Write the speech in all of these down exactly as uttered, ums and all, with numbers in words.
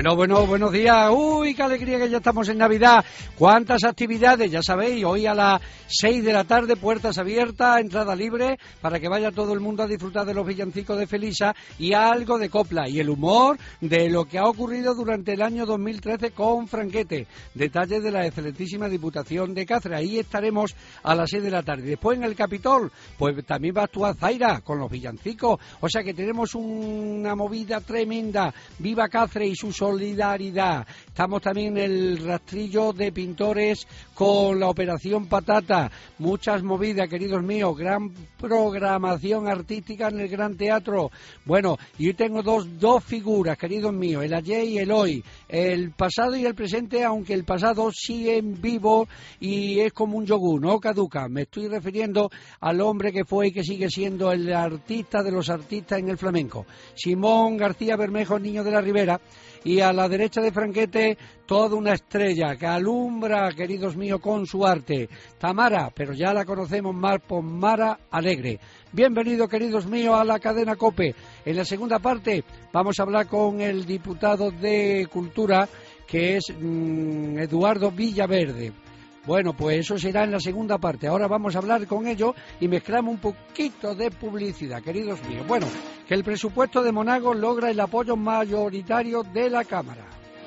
Bueno, bueno, buenos días. Uy, qué alegría que ya estamos en Navidad. ¿Cuántas actividades? Ya sabéis, hoy a las seis de la tarde, puertas abiertas, entrada libre, para que vaya todo el mundo a disfrutar de los villancicos de Felisa y algo de copla y el humor de lo que ha ocurrido durante el año dos mil trece con Franquete. Detalles de la excelentísima Diputación de Cáceres. Ahí estaremos a las seis de la tarde. Después en el Capitol, pues también va a actuar Zaira con los villancicos. O sea que tenemos una movida tremenda. Viva Cáceres y su solidaridad. Estamos también en el rastrillo de pintores con la Operación Patata. Muchas movidas, queridos míos. Gran programación artística en el Gran Teatro. Bueno, y hoy tengo dos, dos figuras, queridos míos, el ayer y el hoy. El pasado y el presente, aunque el pasado sigue en vivo y es como un yogur, no caduca. Me estoy refiriendo al hombre que fue y que sigue siendo el artista de los artistas en el flamenco. Simón García Bermejo, Niño de la Ribera. Y a la derecha de Franquete, toda una estrella que alumbra, queridos míos, con su arte. Tamara, pero ya la conocemos más por Mara Alegre. Bienvenido, queridos míos, a la cadena COPE. En la segunda parte vamos a hablar con el diputado de Cultura, que es mmm, Eduardo Villaverde. Bueno, pues eso será en la segunda parte. Ahora vamos a hablar con ellos y mezclamos un poquito de publicidad, queridos míos. Bueno, que el presupuesto de Monagas logra el apoyo mayoritario de la Cámara.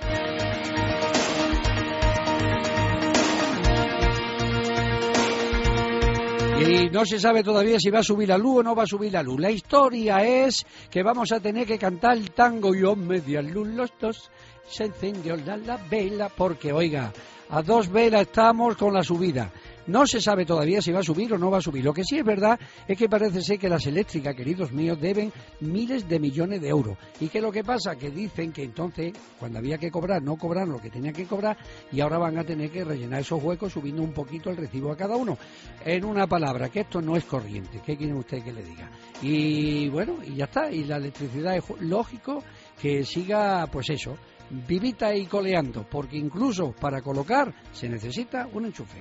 Y no se sabe todavía si va a subir la luz o no va a subir la luz. La historia es que vamos a tener que cantar el tango y oh, media luz los dos, se encendió la, la vela, porque oiga, a dos velas estamos con la subida. No se sabe todavía si va a subir o no va a subir. Lo que sí es verdad es que parece ser que las eléctricas, queridos míos, deben miles de millones de euros. ¿Y qué es lo que pasa? Que dicen que entonces, cuando había que cobrar, no cobraron lo que tenían que cobrar y ahora van a tener que rellenar esos huecos subiendo un poquito el recibo a cada uno. En una palabra, que esto no es corriente. ¿Qué quieren ustedes que le diga? Y bueno, y ya está. Y la electricidad es lógico que siga, pues eso, vivita y coleando, porque incluso para colocar se necesita un enchufe.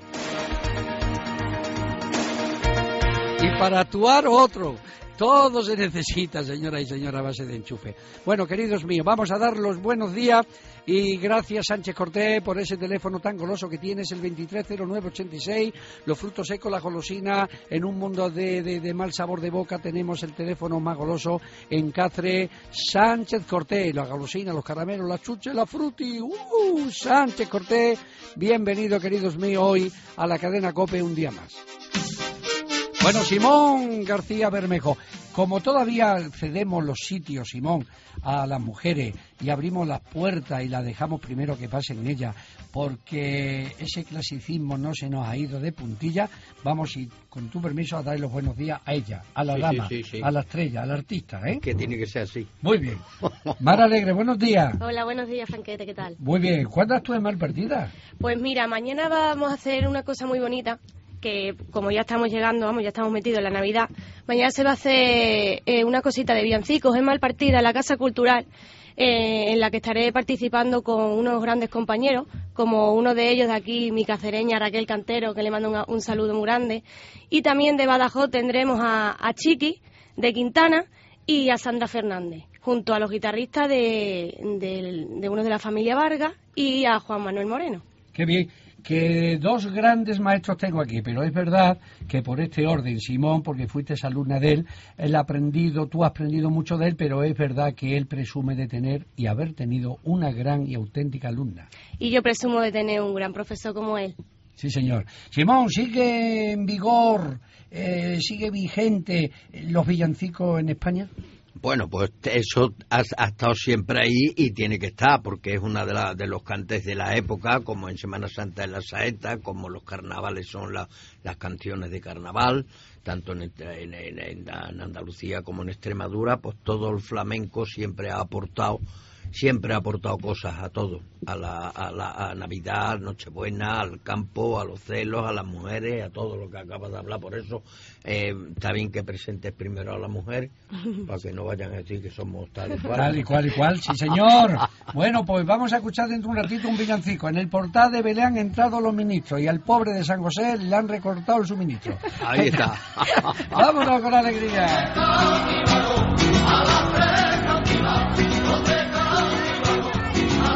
Y para actuar otro. Todo se necesita, señora y señora, a base de enchufe. Bueno, queridos míos, vamos a dar los buenos días y gracias, Sánchez Cortés, por ese teléfono tan goloso que tienes, el veintitrés cero nueve ochenta y seis, los frutos secos, la golosina, en un mundo de, de, de mal sabor de boca tenemos el teléfono más goloso en Cáceres, Sánchez Cortés, la golosina, los caramelos, las chuches, la fruti, uh, Sánchez Cortés, bienvenido, queridos míos, hoy a la cadena COPE un día más. Bueno, Simón García Bermejo, como todavía cedemos los sitios, Simón, a las mujeres y abrimos las puertas y las dejamos primero que pasen en ellas, porque ese clasicismo no se nos ha ido de puntilla, vamos, y con tu permiso, a darle los buenos días a ella, a la sí, dama, sí, sí, sí. a la estrella, al artista, ¿eh? Que tiene que ser así. Muy bien. Mara Alegre, buenos días. Hola, buenos días, Franquete, ¿qué tal? Muy bien. ¿Cuándo estás mal perdida? Pues mira, mañana vamos a hacer una cosa muy bonita, que como ya estamos llegando, vamos, ya estamos metidos en la Navidad, mañana se va a hacer eh, una cosita de villancicos en Malpartida, en la Casa Cultural, eh, en la que estaré participando con unos grandes compañeros, como uno de ellos de aquí, mi cacereña Raquel Cantero, que le mando un, un saludo muy grande, y también de Badajoz tendremos a, a Chiqui, de Quintana, y a Sandra Fernández, junto a los guitarristas de, de, de uno de la familia Vargas y a Juan Manuel Moreno. ¡Qué bien! Que dos grandes maestros tengo aquí, pero es verdad que por este orden, Simón, porque fuiste alumna de él, él ha aprendido, tú has aprendido mucho de él, pero es verdad que él presume de tener y haber tenido una gran y auténtica alumna. Y yo presumo de tener un gran profesor como él. Sí, señor. Simón, ¿sigue en vigor, eh, sigue vigente los villancicos en España? Bueno, pues eso ha, ha estado siempre ahí y tiene que estar, porque es una de, la, de los cantes de la época, como en Semana Santa en la saeta, como los carnavales son la, las canciones de carnaval, tanto en, en, en, en Andalucía como en Extremadura, pues todo el flamenco siempre ha aportado, siempre ha aportado cosas a todo, a la, a la a Navidad, a Nochebuena, al campo, a los celos, a las mujeres, a todo lo que acabas de hablar. Por eso eh, está bien que presentes primero a la mujer, para que no vayan a decir que somos tal y cual. Tal y cual y cual, sí señor. Bueno, pues vamos a escuchar dentro de un ratito un villancico. En el portal de Belén han entrado los ministros y al pobre de San José le han recortado el suministro. Ahí está. Vámonos con alegría. A la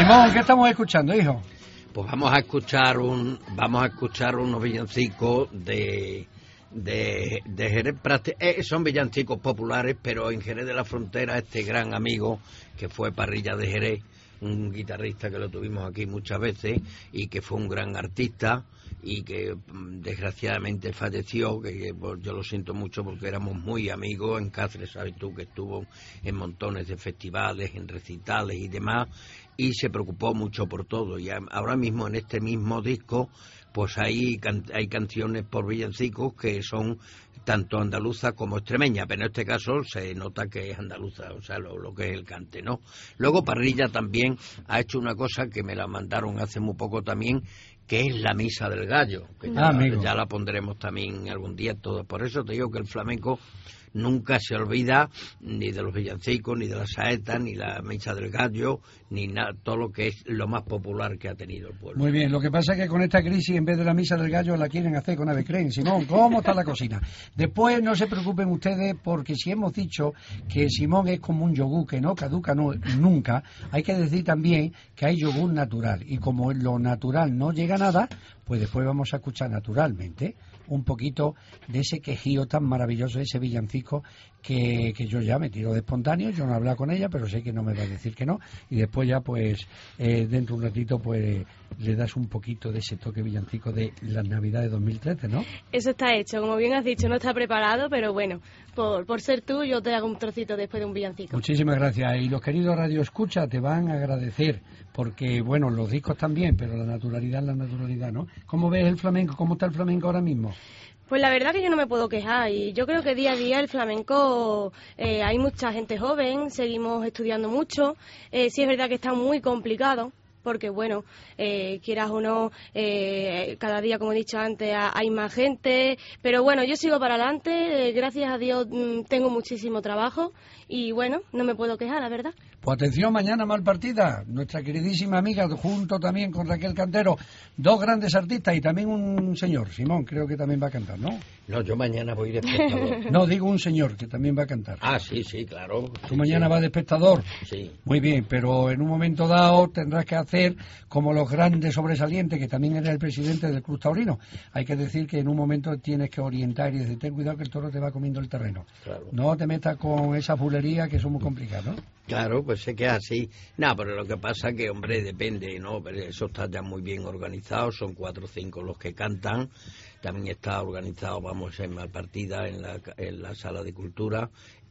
Simón, ¿qué estamos escuchando, hijo? Pues vamos a escuchar un, vamos a escuchar unos villancicos de de, de Jerez. Eh, son villancicos populares, pero en Jerez de la Frontera, este gran amigo que fue Parrilla de Jerez, un guitarrista que lo tuvimos aquí muchas veces y que fue un gran artista y que desgraciadamente falleció, que pues, yo lo siento mucho porque éramos muy amigos en Cáceres, sabes tú, que estuvo en montones de festivales, en recitales y demás, y se preocupó mucho por todo. Y ahora mismo en este mismo disco pues hay, can hay canciones por villancicos que son tanto andaluza como extremeña, pero en este caso se nota que es andaluza, o sea, lo, lo que es el cante, ¿no? Luego Parrilla también ha hecho una cosa que me la mandaron hace muy poco también, que es la Misa del Gallo, que ah, ya, ya la pondremos también algún día todo. Por eso te digo que el flamenco nunca se olvida ni de los villancicos, ni de la saeta, ni la Misa del Gallo, ni nada, todo lo que es lo más popular que ha tenido el pueblo. Muy bien, lo que pasa es que con esta crisis, en vez de la Misa del Gallo, la quieren hacer con Avecren. Simón, ¿cómo está la cocina? Después no se preocupen ustedes, porque si hemos dicho que Simón es como un yogur que no caduca no, nunca, hay que decir también que hay yogur natural, y como lo natural no llega a nada, pues después vamos a escuchar naturalmente un poquito de ese quejío tan maravilloso, ese villancico que, que yo ya me tiro de espontáneo. Yo no he hablado con ella, pero sé que no me va a decir que no, y después ya pues eh, dentro de un ratito pues le das un poquito de ese toque villancico de la Navidad de dos mil trece, ¿no? Eso está hecho, como bien has dicho, no está preparado, pero bueno, por, por ser tú yo te hago un trocito después de un villancico. Muchísimas gracias, y los queridos Radio Escucha te van a agradecer, porque bueno, los discos también, pero la naturalidad es la naturalidad, ¿no? ¿Cómo ves el flamenco? ¿Cómo está el flamenco ahora mismo? Pues la verdad que yo no me puedo quejar, y yo creo que día a día el flamenco, eh, hay mucha gente joven, seguimos estudiando mucho, eh, sí es verdad que está muy complicado, porque bueno, eh, quieras o no, eh, cada día, como he dicho antes, hay más gente, pero bueno, yo sigo para adelante, eh, gracias a Dios mmm, tengo muchísimo trabajo y bueno, no me puedo quejar, la verdad. Pues atención, mañana mal partida, nuestra queridísima amiga, junto también con Raquel Cantero, dos grandes artistas y también un señor, Simón, creo que también va a cantar, ¿no? No, yo mañana voy de espectador. No, digo un señor que también va a cantar. Ah, sí, sí, claro. Tú sí, mañana sí. vas de espectador. Sí. Muy bien, pero en un momento dado tendrás que hacer como los grandes sobresalientes, que también eres el presidente del Club Taurino. Hay que decir que en un momento tienes que orientar y decir, ten cuidado que el toro te va comiendo el terreno. Claro. No te metas con esa bulería que son muy complicadas, ¿no? Claro, pues sé que es así. No, pero lo que pasa que, hombre, depende, ¿no? Pero eso está ya muy bien organizado, son cuatro o cinco los que cantan. También está organizado, vamos, en Malpartida, en la, en la Sala de Cultura,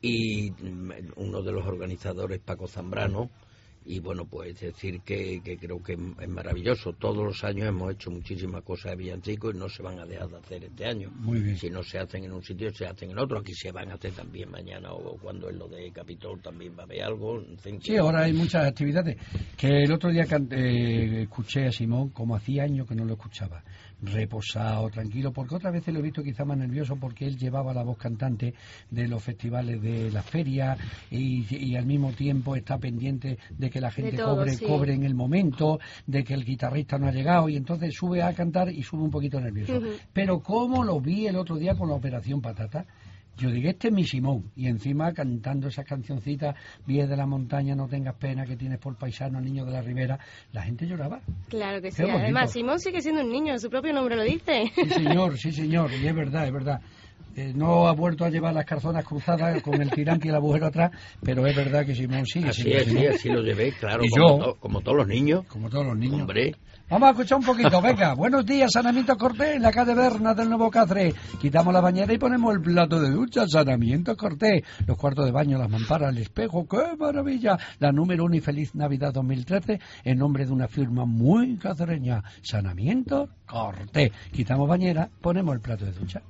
y uno de los organizadores, Paco Zambrano. Y bueno, pues decir que, que creo que es maravilloso. Todos los años hemos hecho muchísimas cosas de villancicos y no se van a dejar de hacer este año. Muy bien. Si no se hacen en un sitio, se hacen en otro. Aquí se van a hacer también mañana, o cuando es lo de Capitol también va a haber algo. Sí, ahora hay muchas actividades. Que el otro día eh, escuché a Simón, como hacía años que no lo escuchaba, reposado, tranquilo, porque otras veces lo he visto quizá más nervioso, porque él llevaba la voz cantante de los festivales de las ferias y, y al mismo tiempo está pendiente de que la gente todo, cobre sí. cobre en el momento, de que el guitarrista no ha llegado, y entonces sube a cantar y sube un poquito nervioso. Uh-huh. Pero como lo vi el otro día con la Operación Patata, yo dije, este es mi Simón, y encima cantando esas cancioncitas, Vies de la montaña, no tengas pena, que tienes por paisano, niño de la ribera, la gente lloraba. Claro que sí, además Simón sigue siendo un niño, su propio nombre lo dice. Sí señor, sí señor, y es verdad, es verdad. Eh, no ha vuelto a llevar las calzonas cruzadas con el tirante y el agujero atrás, pero es verdad que Simón sigue así siendo es, Simón. Sí, así lo llevé, claro, y como, yo, to, como todos los niños. Como todos los niños. Hombre. Vamos a escuchar un poquito, venga. Buenos días, Sanamiento Cortés, en la calle Berna del Nuevo Cáceres. Quitamos la bañera y ponemos el plato de ducha, Sanamiento Cortés. Los cuartos de baño, las mamparas, el espejo, ¡qué maravilla! La número uno y feliz Navidad dos mil trece, en nombre de una firma muy cacereña, Sanamiento Cortés. Quitamos bañera, ponemos el plato de ducha.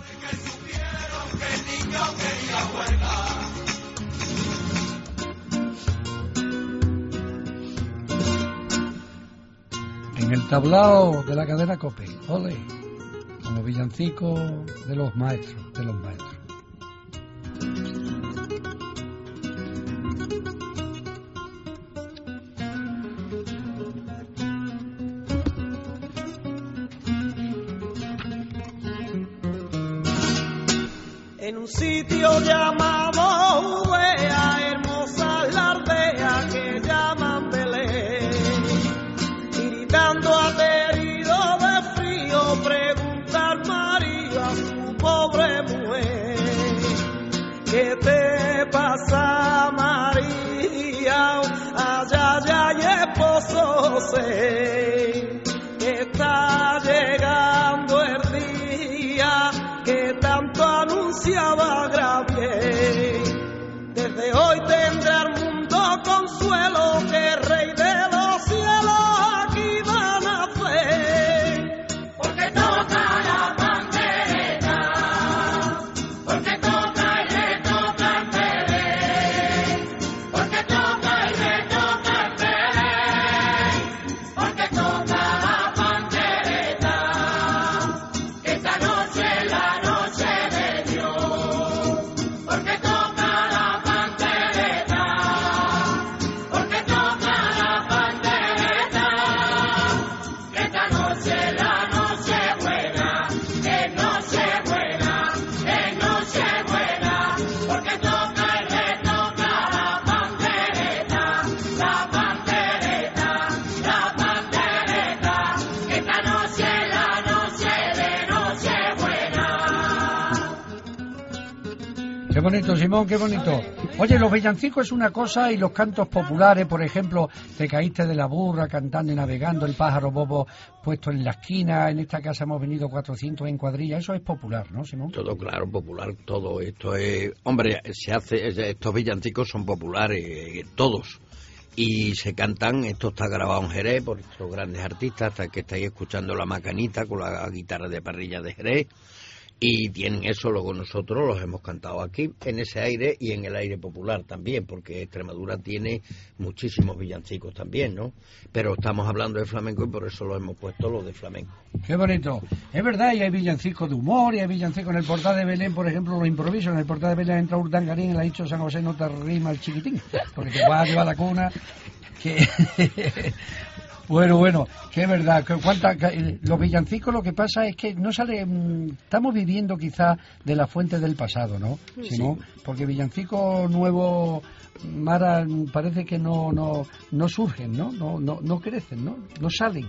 En el tablao de la cadena COPE, ole, como villancico de los maestros, de los maestros. En un sitio llamado Uvea, hermosa la aldea que llaman Belén. Qué bonito, Simón, qué bonito. Oye, los villancicos es una cosa y los cantos populares, por ejemplo, te caíste de la burra cantando y navegando, el pájaro bobo puesto en la esquina, en esta casa hemos venido cuatrocientos en cuadrilla, eso es popular, ¿no, Simón? Todo, claro, popular, todo esto es... Hombre, se hace, estos villancicos son populares, todos. Y se cantan, esto está grabado en Jerez por estos grandes artistas, hasta que estáis escuchando La Macanita con la guitarra de parrilla de Jerez. Y tienen eso, luego nosotros los hemos cantado aquí, en ese aire y en el aire popular también, porque Extremadura tiene muchísimos villancicos también, ¿no? Pero estamos hablando de flamenco y por eso lo hemos puesto los de flamenco. Qué bonito. Es verdad, y hay villancicos de humor, y hay villancicos en el Portal de Belén, por ejemplo, los improvisos. En el Portal de Belén entra Urdangarín y le ha dicho San José no te rima el chiquitín, porque te va a llevar la cuna, que... Bueno, bueno, que es verdad, que cuánta, que los villancicos lo que pasa es que no sale, mmm, estamos viviendo quizá de la fuente del pasado, ¿no? Sí. Si no, porque villancicos nuevos, Mara, parece que no no no surgen, ¿no? No no no crecen, ¿no? No salen.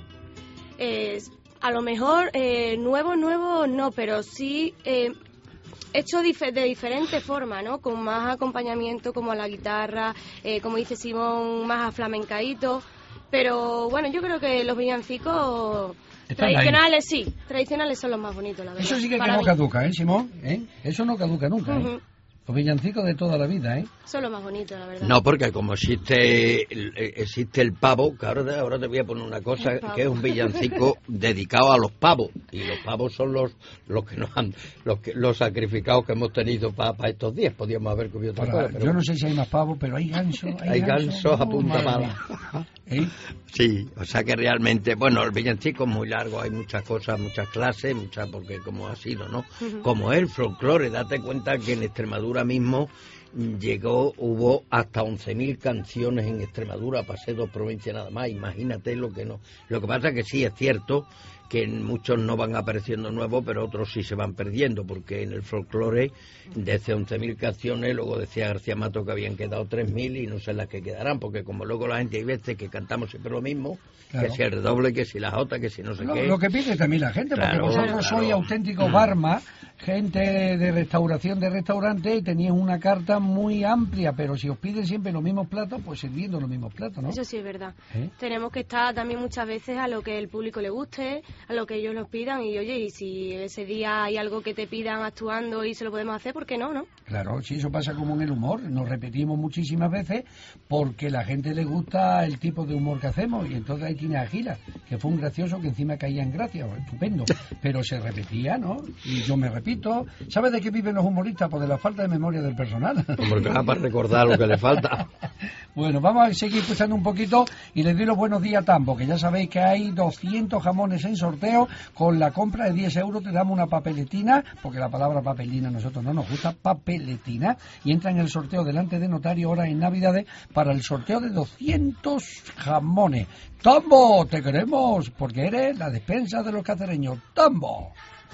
Eh, a lo mejor eh, nuevo, nuevo no, pero sí eh, hecho dif- de diferente forma, ¿no? Con más acompañamiento como a la guitarra, eh, como dice Simón, más aflamencadito. Pero bueno, yo creo que los villancicos Están tradicionales ahí. Sí, tradicionales son los más bonitos, la verdad. Eso sí que, que Para no mí. caduca, ¿eh, Simón? ¿Eh? Eso no caduca nunca, ¿eh? Uh-huh. Los villancicos de toda la vida, ¿eh? Son los más bonitos, la verdad. No, porque como existe el, existe el pavo, que ahora, ahora te voy a poner una cosa, que es un villancico dedicado a los pavos, y los pavos son los los que nos han, los que los sacrificados que hemos tenido para pa estos días. Podíamos haber comido otra Para, cosa, pero yo no sé si hay más pavos, pero hay gansos. Hay, hay gansos a oh, punta madre pala. mía. ¿Eh? Sí, o sea que realmente, bueno, el villancico es muy largo, hay muchas cosas, muchas clases, muchas, porque como ha sido, ¿no? Uh-huh. Como es el folclore, date cuenta que en Extremadura mismo llegó, hubo hasta once mil canciones en Extremadura, pasé dos provincias nada más, imagínate lo que no. Lo que pasa es que sí es cierto que muchos no van apareciendo nuevos, pero otros sí se van perdiendo, porque en el folclore, desde once mil canciones, luego decía García Mato que habían quedado tres mil y no sé las que quedarán, porque como luego la gente hay veces que cantamos siempre lo mismo, claro, que si el redoble, que si la jota, que si no sé lo, qué. Lo que pide también la gente, porque claro, vosotros claro. sois auténticos barma, gente de restauración de restaurante, y tenéis una carta muy amplia, pero si os piden siempre los mismos platos, pues sirviendo los mismos platos, ¿no? Eso sí es verdad. ¿Eh? Tenemos que estar también muchas veces a lo que el público le guste, a lo que ellos nos pidan, y oye, y si ese día hay algo que te pidan actuando y se lo podemos hacer, ¿por qué no, no? Claro, sí, eso pasa como en el humor, nos repetimos muchísimas veces porque la gente le gusta el tipo de humor que hacemos, y entonces ahí tiene a Gila, que fue un gracioso que encima caía en gracia, estupendo, pero se repetía, ¿no? Y yo me repito, ¿sabes de qué viven los humoristas? Pues de la falta de memoria del personal. Porque va para recordar lo que le falta. Bueno, vamos a seguir escuchando un poquito y les doy los buenos días a Tambo, que ya sabéis que hay doscientos jamones en sorteo. Con la compra de diez euros te damos una papeletina, porque la palabra papelina a nosotros no nos gusta, papeletina, y entra en el sorteo delante de notario ahora en Navidades para el sorteo de doscientos jamones. Tambo, te queremos, porque eres la despensa de los cacereños. Tambo.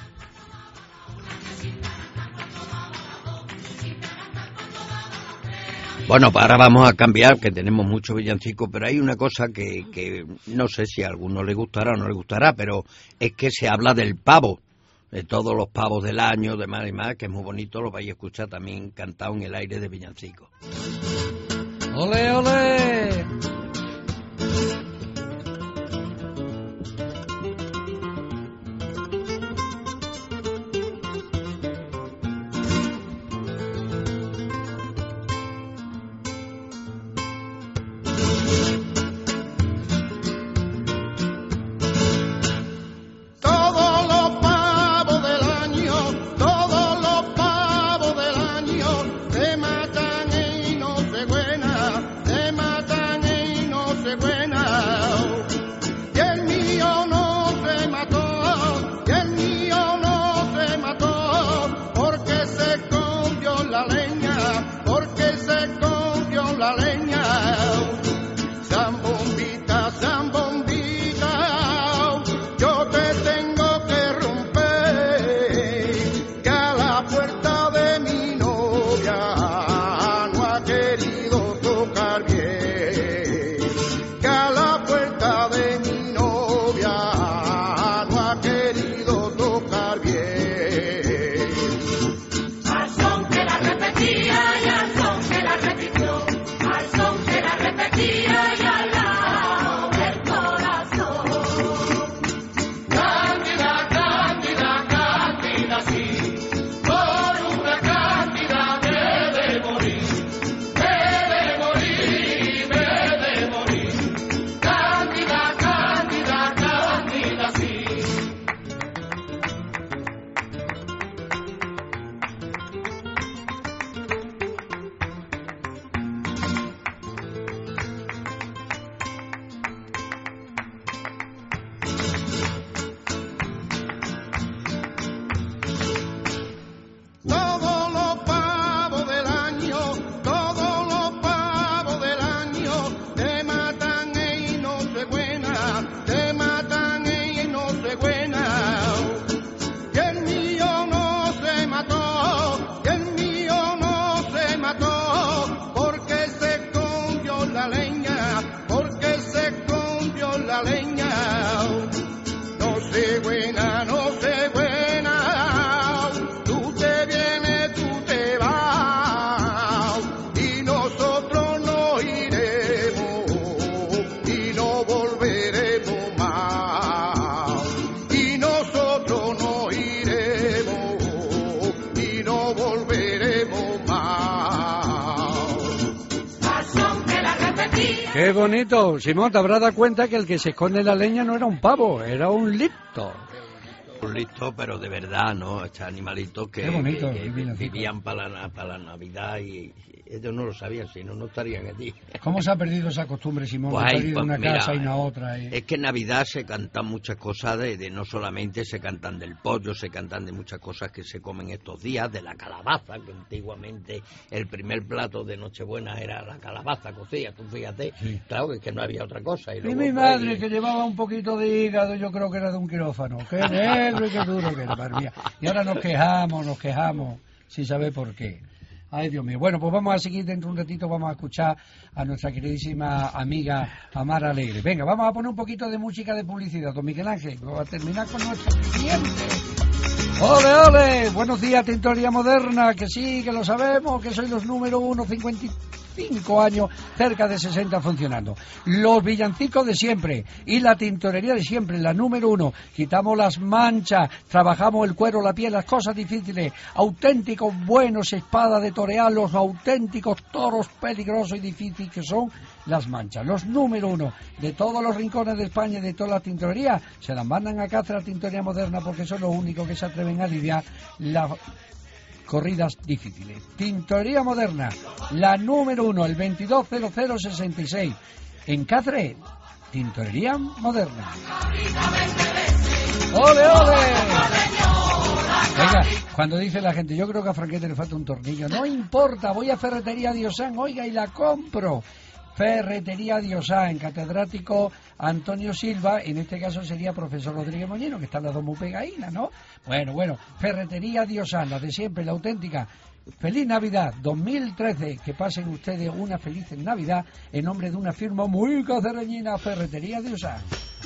Bueno, pues ahora vamos a cambiar, que tenemos muchos villancicos, pero hay una cosa que, que no sé si a alguno le gustará o no le gustará, pero es que se habla del pavo, de todos los pavos del año, de más y más, que es muy bonito, lo vais a escuchar también cantado en el aire de villancicos. ¡Ole, ole! Te matan en Qué bonito. Simón, te habrás dado cuenta que el que se esconde en la leña no era un pavo, era un listo. Un listo, pero de verdad, ¿no? Estos animalitos que, bonito, que, que vivían para la, para la Navidad y ellos no lo sabían, si no, no estarían allí. ¿Cómo se ha perdido esa costumbre, Simón, Pues de ahí, salir de pues una mira, casa y a otra? Y... Es que en Navidad se cantan muchas cosas, de, de no solamente se cantan del pollo, se cantan de muchas cosas que se comen estos días, de la calabaza, que antiguamente el primer plato de Nochebuena era la calabaza cocida, tú fíjate, sí. Claro que es que no había otra cosa. Y, y luego, mi madre, pues, que llevaba un poquito de hígado, yo creo que era de un quirófano, qué negro y qué duro que era, madre mía. Y ahora nos quejamos, nos quejamos, sin saber por qué. Ay, Dios mío. Bueno, pues vamos a seguir dentro de un ratito, vamos a escuchar a nuestra queridísima amiga Amara Alegre. Venga, vamos a poner un poquito de música de publicidad, don Miguel Ángel, vamos a terminar con nuestro cliente. ¡Ole, ole! Buenos días, Tintorería Moderna, que sí, que lo sabemos, que soy los número uno, cincuenta y cinco años, cerca de sesenta funcionando. Los villancicos de siempre y la tintorería de siempre, la número uno. Quitamos las manchas, trabajamos el cuero, la piel, las cosas difíciles, auténticos buenos espadas de torear, los auténticos toros peligrosos y difíciles que son las manchas. Los número uno de todos los rincones de España y de toda la tintorería se las mandan acá a la Tintorería Moderna porque son los únicos que se atreven a aliviar la corridas difíciles. Tintorería Moderna, la número uno, el veintidós cero cero sesenta y seis. En Cáceres, Tintorería Moderna. ¡Ole, ole! Venga, cuando dice la gente, yo creo que a Franquete le falta un tornillo. No importa, voy a Ferretería Diosán, oiga, y la compro. Ferretería Diosán, catedrático Antonio Silva, en este caso sería profesor Rodríguez Moñino, que están las dos muy pegadinas, ¿no? Bueno, bueno, Ferretería Diosán, la de siempre, la auténtica. Feliz Navidad dos mil trece, que pasen ustedes una feliz Navidad en nombre de una firma muy cacereñina, Ferretería Diosán.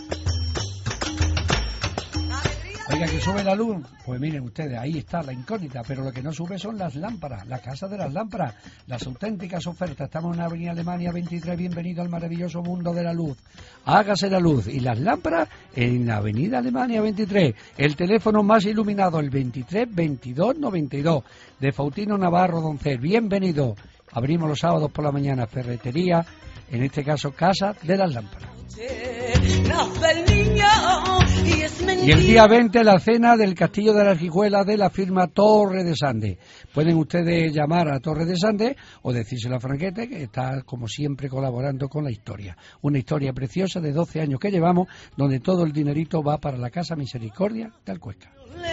Oiga, que sube la luz, pues miren ustedes, ahí está la incógnita, pero lo que no sube son las lámparas, la casa de las lámparas, las auténticas ofertas. Estamos en la avenida Alemania veintitrés, bienvenido al maravilloso mundo de la luz. Hágase la luz, y las lámparas en la avenida Alemania veintitrés, el teléfono más iluminado, el veintitrés veintidós noventa y dos, de Faustino Navarro Doncel. Bienvenido, abrimos los sábados por la mañana, ferretería, en este caso casa de las lámparas. Y el día veinte la cena del Castillo de la Argijuela de la firma Torre de Sande. Pueden ustedes llamar a Torre de Sande o decírselo a Franquete, que está como siempre colaborando con la historia. Una historia preciosa de doce años que llevamos, donde todo el dinerito va para la Casa Misericordia de Alcuesca.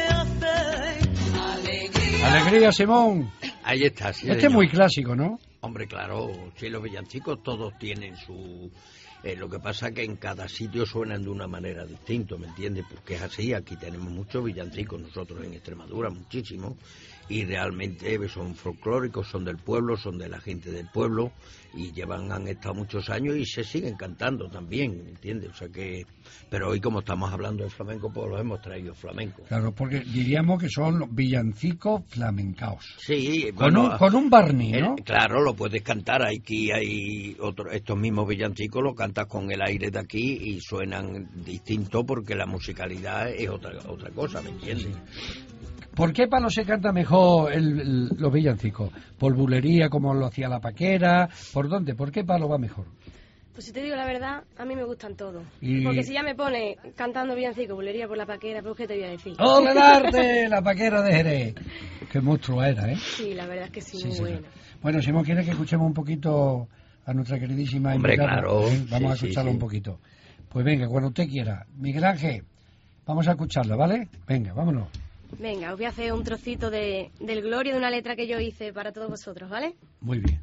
Alegría, Simón. Ahí está, sí, este señor. Es muy clásico, ¿no? Hombre, claro, si los villancicos todos tienen su... Eh, lo que pasa es que en cada sitio suenan de una manera distinta, ¿me entiendes? Porque es así, aquí tenemos muchos villancicos nosotros en Extremadura, muchísimos, y realmente son folclóricos, son del pueblo, son de la gente del pueblo, y llevan, han estado muchos años y se siguen cantando también, ¿me entiendes? O sea que, pero hoy como estamos hablando de flamenco, pues los hemos traído flamenco. Claro, porque diríamos que son villancicos flamencaos. Sí, con, bueno, un, con un barniz, ¿no? El, claro, lo puedes cantar, aquí hay otro, estos mismos villancicos lo cantas con el aire de aquí y suenan distinto porque la musicalidad es otra otra cosa, ¿me entiendes? Sí. ¿Por qué palo se canta mejor el, el, los villancicos? ¿Por bulería como lo hacía la Paquera? ¿Por dónde? ¿Por qué palo va mejor? Pues si te digo la verdad, a mí me gustan todos. Y... Porque si ya me pone cantando villancico, bulería por la Paquera, pues ¿qué te voy a decir? ¡Ole el arte! La Paquera de Jerez. Qué monstruo era, ¿eh? Sí, la verdad es que sí, sí muy sí, buena. Sí. Bueno, Simón, ¿quieres que escuchemos un poquito a nuestra queridísima Hombre, invitada? claro. ¿Eh? Vamos sí, a escucharla sí, un poquito. Pues venga, cuando usted quiera. Miguel Ángel, vamos a escucharla, ¿vale? Venga, vámonos. Venga, os voy a hacer un trocito de, del Gloria, de una letra que yo hice para todos vosotros, ¿vale? Muy bien.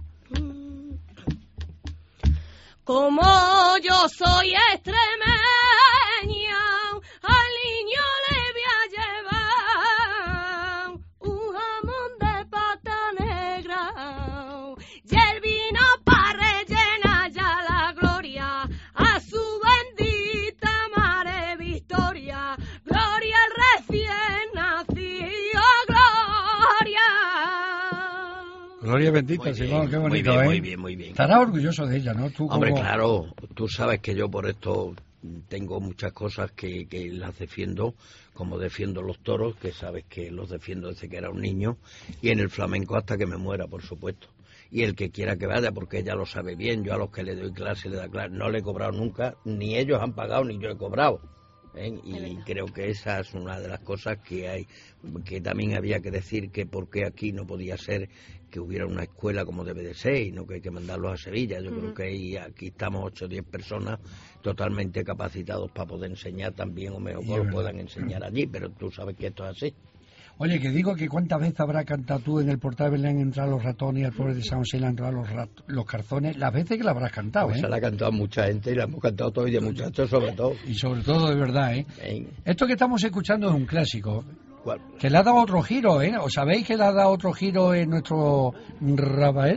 Como yo soy extremeña, al niño le voy a llevar un jamón de pata negra y el vino para rellenar ya la gloria a su bendita madre Victoria. Gloria al recién nacido, gloria. Gloria bendita, Simón, qué bonito, muy bien, ¿eh? Muy bien, muy bien. Estarás orgulloso de ella, ¿no? Tú Hombre, como... claro, tú sabes que yo por esto tengo muchas cosas que, que las defiendo, como defiendo los toros, que sabes que los defiendo desde que era un niño, y en el flamenco hasta que me muera, por supuesto. y el que quiera que vaya, porque ella lo sabe bien. Yo a los que le doy clase, le da clase, no le he cobrado nunca, ni ellos han pagado, ni yo he cobrado. ¿Eh? Y creo que esa es una de las cosas que hay, que también había que decir, que por qué aquí no podía ser que hubiera una escuela como debe de ser y no que hay que mandarlos a Sevilla. Yo uh-huh. creo que hay, aquí estamos ocho o diez personas totalmente capacitados para poder enseñar también, o mejor lo puedan enseñar allí, pero tú sabes que esto es así. Oye, que digo que cuántas veces habrá cantado tú en el portal de Belén entrar los ratones y al pobre de San José le han entrado los, rat- los carzones, las veces que la habrás cantado, pues ¿eh? Se la ha cantado mucha gente y la hemos cantado todos y de muchachos sobre todo. Y sobre todo de verdad, ¿eh? ¿Eh? Esto que estamos escuchando es un clásico. ¿Cuál? Que le ha dado otro giro, ¿eh? ¿Os sabéis que le ha dado otro giro en nuestro Rafael?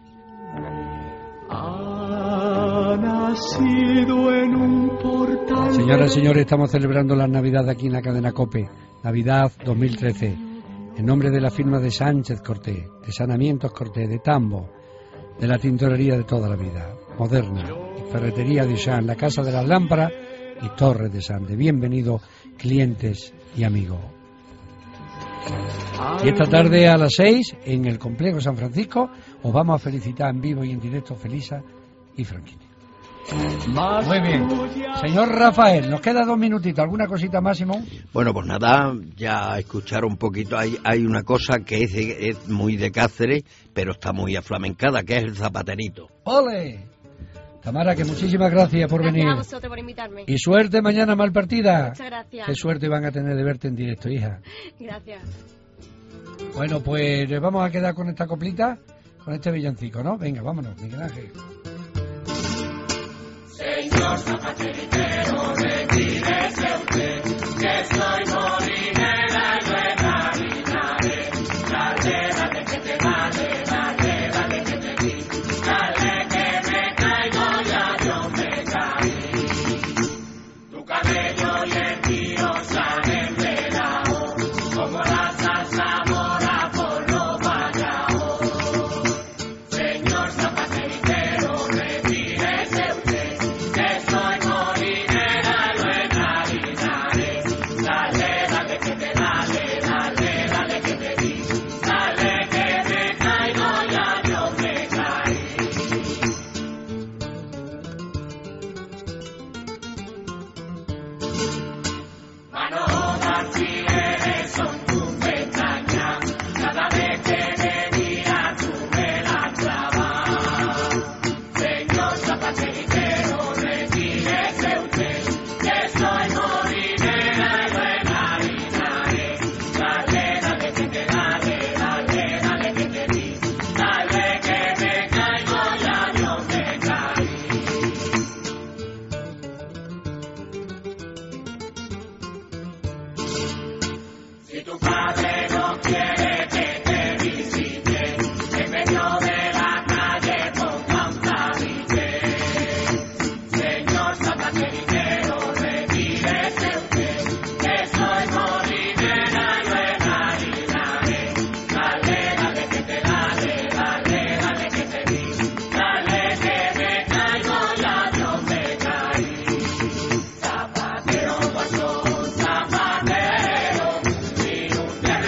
Ha nacido en un portal. Señoras y señores, estamos celebrando la Navidad aquí en la cadena COPE. Navidad dos mil trece. En nombre de la firma de Sánchez Cortés, de Sanamientos Cortés, de Tambo, de la tintorería de toda la vida, Moderna, Ferretería de San, la Casa de las Lámparas y Torres de San. De bienvenido, clientes y amigos. Y esta tarde a las seis, en el Complejo San Francisco, os vamos a felicitar en vivo y en directo Felisa y Franquini. Muy bien. Señor Rafael, nos queda dos minutitos. ¿Alguna cosita más, Simón? Bueno, pues nada, ya escuchar un poquito. Hay, hay una cosa que es, de, es muy de Cáceres, pero está muy aflamencada, que es el zapaterito. ¡Ole! Tamara, que muchísimas gracias por gracias venir. Gracias a vosotros por invitarme. Y suerte mañana, mal partida. Muchas gracias. Qué suerte van a tener de verte en directo, hija. Gracias. Bueno, pues nos vamos a quedar con esta coplita, con este villancico, ¿no? Venga, vámonos, Miguel Ángel. Señor zapaterito, retírese usted, que soy molinera y no enharinaré. Dale, dale, que te dale, dale, dale, que te di. Dale, que me caigo, ya yo me caí. Tu cabello y el tío salen pelados, como la salsa mora por los vallados. Señor zapaterito, retírese usted, que soy molinera y no enharinaré. Dale, dale, que te dale, dale, dale, que te di. Dale, que me caigo, ya yo me caí. Manotas y eres son tus pestañas, cada vez que me miras tú me la clavas. Señor zapaterito, retírese usted, que soy molinera y no enharinaré. Dale, dale, que te dale, dale, dale, que te di. Dale, que me caigo, ya yo me caí. Si tu padre no quiere que te visite, en medio de la calle ponga un tabique. Señor zapaterito, retírese usted, que soy molinera y no enharinaré. Dale, dale, que te dale, dale, dale, que te di. Dale, que me caigo, ya yo me caí. Zapatero, guasón, zapatero, si un día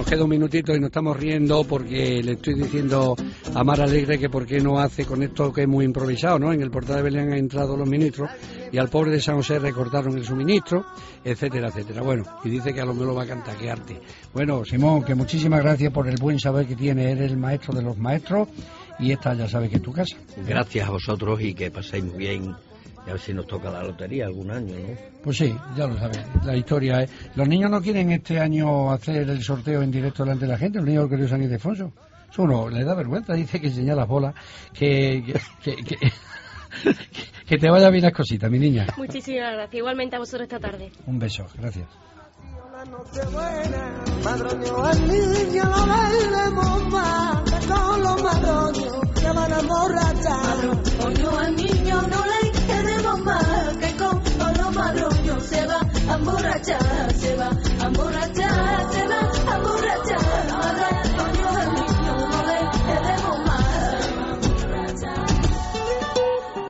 queda un minutito y nos estamos riendo porque le estoy diciendo a Mar Alegre que por qué no hace con esto que es muy improvisado, ¿no? En el portal de Belén han entrado los ministros y al pobre de San José recortaron el suministro, etcétera, etcétera. Bueno, y dice que a lo mejor lo va a cantar, qué arte. Bueno, Simón, que muchísimas gracias por el buen saber que tiene, eres el maestro de los maestros y esta ya sabes que es tu casa. Gracias a vosotros y que paséis muy bien. Y a ver si nos toca la lotería algún año, ¿no? Pues sí, ya lo sabes, la historia es... Los niños no quieren este año hacer el sorteo en directo delante de la gente, los niños lo queridos San Ildefonso. Eso uno le da vergüenza, dice que enseña las bolas, que... que, que, que... que te vaya bien las cositas, mi niña. Muchísimas gracias, igualmente a vosotros esta tarde. Un beso, gracias. Nochebuena, madroño al niño lo bailemos más, con los madroños que van a emborrachar. Madroño al niño no le